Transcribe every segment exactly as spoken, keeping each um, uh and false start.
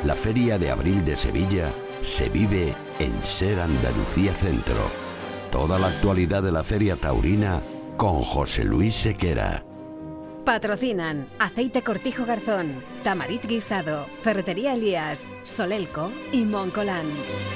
La Feria de Abril de Sevilla se vive en Ser Andalucía Centro. Toda la actualidad de la Feria Taurina con José Luis Sequera. Patrocinan Aceite Cortijo Garzón, Tamarit Guisado, Ferretería Elías, Solelco y Moncolán.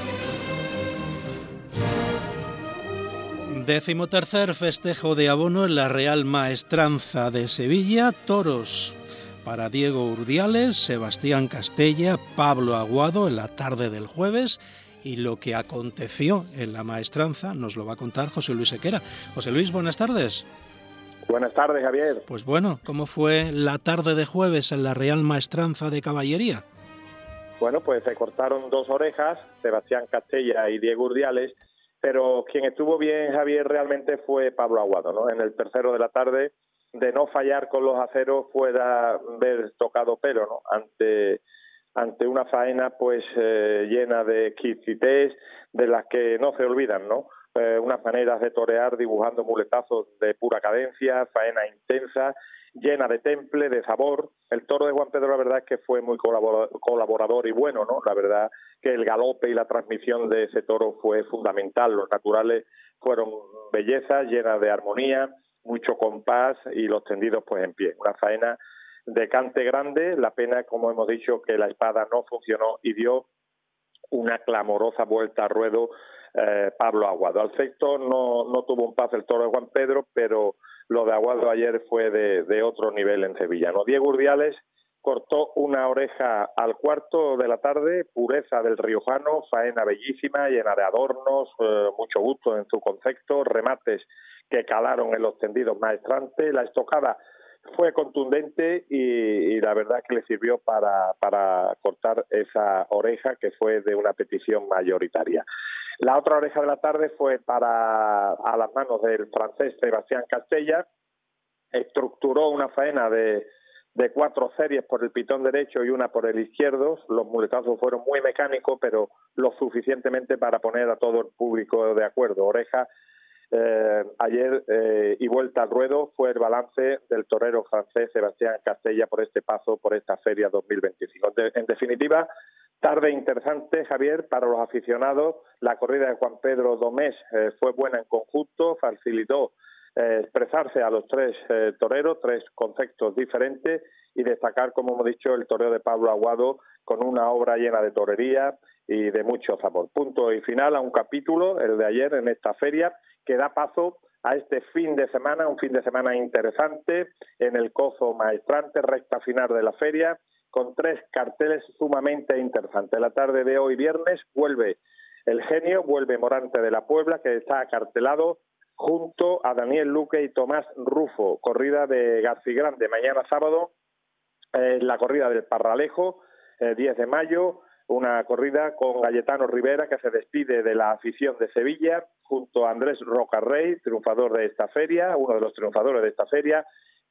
Décimo tercer festejo de abono en la Real Maestranza de Sevilla, toros para Diego Urdiales, Sebastián Castella, Pablo Aguado en la tarde del jueves, y lo que aconteció en la maestranza nos lo va a contar José Luis Sequera. José Luis, buenas tardes. Buenas tardes, Javier. Pues bueno, ¿cómo fue la tarde de jueves en la Real Maestranza de Caballería? Bueno, pues se cortaron dos orejas, Sebastián Castella y Diego Urdiales, pero quien estuvo bien, Javier, realmente fue Pablo Aguado, ¿no? En el tercero de la tarde, de no fallar con los aceros, fuera haber tocado pelo, ¿no? Ante, ante una faena pues eh, llena de exquisitez, de las que no se olvidan, ¿no? Eh, unas maneras de torear dibujando muletazos de pura cadencia, faena intensa, llena de temple, de sabor. El toro de Juan Pedro, la verdad es que fue muy colaborador y bueno, ¿no? La verdad que el galope y la transmisión de ese toro fue fundamental. Los naturales fueron bellezas, llenas de armonía, mucho compás y los tendidos pues en pie. Una faena de cante grande. La pena, como hemos dicho, que la espada no funcionó y dio una clamorosa vuelta a ruedo eh, Pablo Aguado. Al sexto no, no tuvo un pase el toro de Juan Pedro, pero lo de Aguado ayer fue de, de otro nivel en Sevilla, ¿no? Diego Urdiales cortó una oreja al cuarto de la tarde, pureza del riojano, faena bellísima, llena de adornos, eh, mucho gusto en su concepto, remates que calaron en los tendidos maestrantes. La estocada fue contundente y, y la verdad que le sirvió para, para cortar esa oreja que fue de una petición mayoritaria. La otra oreja de la tarde fue para a las manos del francés Sebastián Castella. Estructuró una faena de, de cuatro series por el pitón derecho y una por el izquierdo. Los muletazos fueron muy mecánicos, pero lo suficientemente para poner a todo el público de acuerdo. Oreja Eh, ayer eh, y vuelta al ruedo fue el balance del torero francés Sebastián Castella por este paso por esta feria dos mil veinticinco. De, en definitiva, tarde interesante, Javier, para los aficionados. La corrida de Juan Pedro Domés eh, fue buena en conjunto, facilitó eh, expresarse a los tres eh, toreros, tres conceptos diferentes, y destacar, como hemos dicho, el toreo de Pablo Aguado con una obra llena de torería y de mucho sabor. Punto y final a un capítulo, el de ayer en esta feria, que da paso a este fin de semana, un fin de semana interesante en el Cozo Maestrante, recta final de la feria, con tres carteles sumamente interesantes. La tarde de hoy, viernes, vuelve El Genio, vuelve Morante de la Puebla, que está acartelado junto a Daniel Luque y Tomás Rufo. Corrida de Garcigrande. Mañana sábado, eh, la corrida del Parralejo, eh, diez de mayo, una corrida con Cayetano Rivera, que se despide de la afición de Sevilla, junto a Andrés Rocarrey, triunfador de esta feria, uno de los triunfadores de esta feria,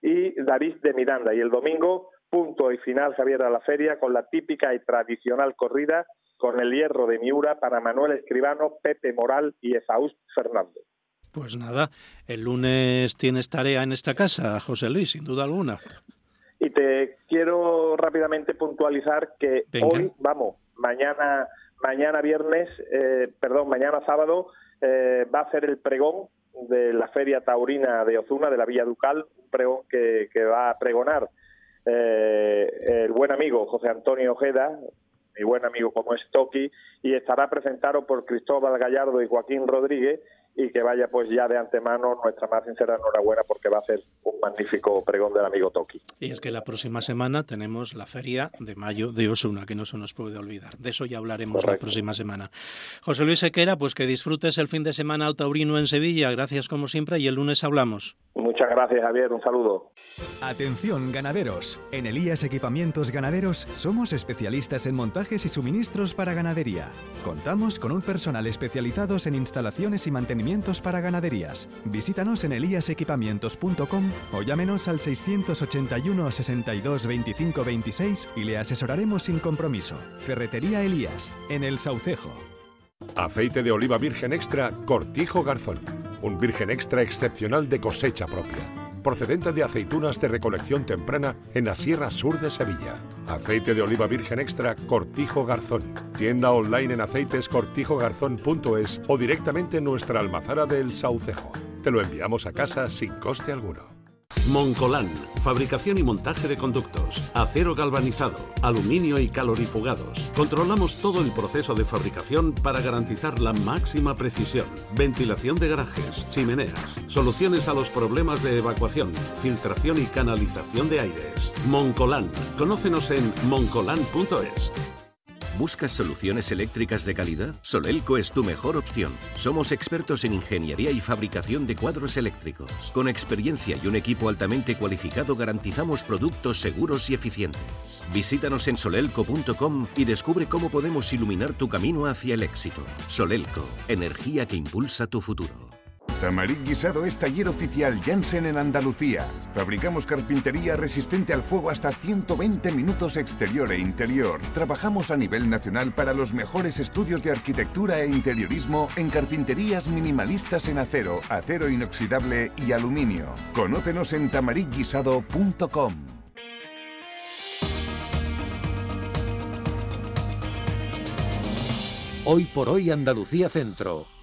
y David de Miranda. Y el domingo, punto y final, Javier, a la feria, con la típica y tradicional corrida con el hierro de Miura para Manuel Escribano, Pepe Moral y Esaús Fernández. Pues nada, el lunes tienes tarea en esta casa, José Luis, sin duda alguna. Y te quiero rápidamente puntualizar que Venga. hoy, vamos, mañana mañana viernes, eh, perdón, mañana sábado, eh, va a ser el pregón de la Feria Taurina de Ozuna, de la Villa Ducal, un pregón que, que va a pregonar eh, el buen amigo José Antonio Ojeda, mi buen amigo como es Toki, y estará presentado por Cristóbal Gallardo y Joaquín Rodríguez, y que vaya pues ya de antemano nuestra más sincera enhorabuena, porque va a ser un magnífico pregón del amigo Toki. Y es que la próxima semana tenemos la Feria de Mayo de Osuna, que no se nos puede olvidar. De eso ya hablaremos Correcto. La próxima semana. José Luis Sequera, pues que disfrutes el fin de semana taurino en Sevilla. Gracias como siempre y el lunes hablamos. Muchas gracias, Javier. Un saludo. Atención, ganaderos. En Elías Equipamientos Ganaderos somos especialistas en montajes y suministros para ganadería. Contamos con un personal especializados en instalaciones y mantenimientos para ganaderías. Visítanos en elías equipamientos punto com o llámenos al seiscientos ochenta y uno, sesenta y dos, veinticinco, veintiséis y le asesoraremos sin compromiso. Ferretería Elías, en El Saucejo. Aceite de oliva virgen extra Cortijo Garzón. Un virgen extra excepcional de cosecha propia. procedente de aceitunas de recolección temprana en la Sierra Sur de Sevilla. Aceite de oliva virgen extra Cortijo Garzón. Tienda online en aceites cortijo garzón punto es o directamente en nuestra almazara del Saucejo. Te lo enviamos a casa sin coste alguno. Moncolán, fabricación y montaje de conductos, acero galvanizado, aluminio y calorifugados. Controlamos todo el proceso de fabricación para garantizar la máxima precisión. Ventilación de garajes, chimeneas, soluciones a los problemas de evacuación, filtración y canalización de aires. Moncolán, conócenos en moncolán punto es. ¿Buscas soluciones eléctricas de calidad? Solelco es tu mejor opción. Somos expertos en ingeniería y fabricación de cuadros eléctricos. Con experiencia y un equipo altamente cualificado garantizamos productos seguros y eficientes. Visítanos en solelco punto com y descubre cómo podemos iluminar tu camino hacia el éxito. Solelco, energía que impulsa tu futuro. Tamarit Guisado es taller oficial Janssen en Andalucía. Fabricamos carpintería resistente al fuego hasta ciento veinte minutos exterior e interior. Trabajamos a nivel nacional para los mejores estudios de arquitectura e interiorismo en carpinterías minimalistas en acero, acero inoxidable y aluminio. Conócenos en tamarit guisado punto com. Hoy por hoy Andalucía Centro.